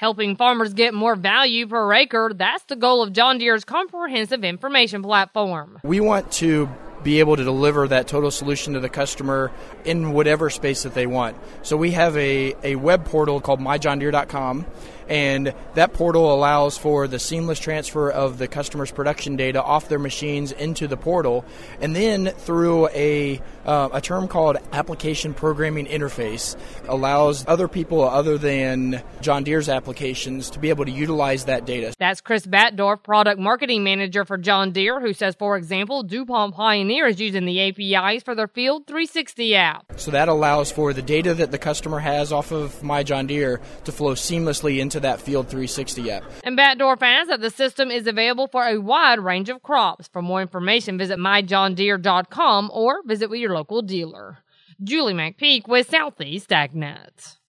Helping farmers get more value per acre, that's the goal of John Deere's comprehensive information platform. We want to be able to deliver that total solution to the customer in whatever space that they want. So we have a web portal called myjohndeere.com, and that portal allows for the seamless transfer of the customer's production data off their machines into the portal, and then through a term called application programming interface allows other people other than John Deere's applications to be able to utilize that data. That's Chris Batdorf, product marketing manager for John Deere, who says, for example, DuPont Pioneer is using the APIs for their Field 360 app. So that allows for the data that the customer has off of My John Deere to flow seamlessly into that Field 360 app. And Batdorf adds that the system is available for a wide range of crops. For more information, visit myjohndeere.com or visit with your local dealer. Julie McPeak with Southeast AgNet.